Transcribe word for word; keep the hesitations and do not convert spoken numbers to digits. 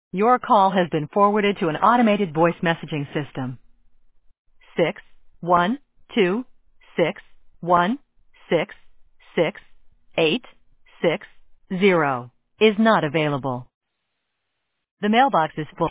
Your call has been forwarded to an automated voice messaging system. Six one two six one six six eight six zero is not available. The mailbox is full.